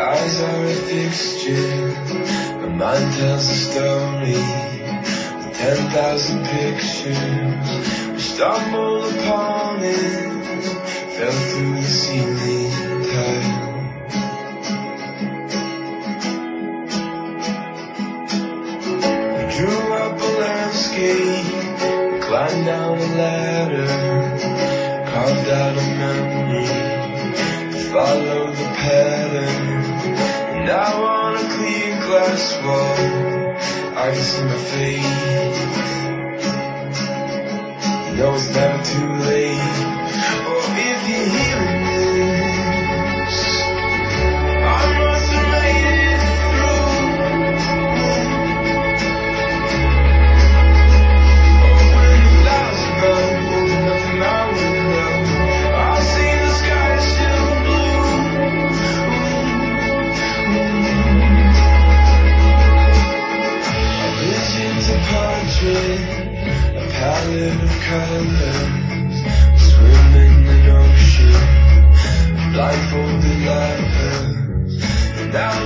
eyes are a fixture, my mind tells a story with 10,000 pictures. We stumbled upon it, fell through the ceiling tile. We drew up a landscape, climbed down a ladder, carved out a memory, follow the pattern. Now on a clear glass wall, I can see my face. You know it's never too late. Oh, if you're hearing this, I must have made it through. Oh, when the clouds are gone, nothing I will know. I'll see the sky is still blue. A vision's a portrait, a palette of colors, swimming in an ocean, blindfolded lovers. And now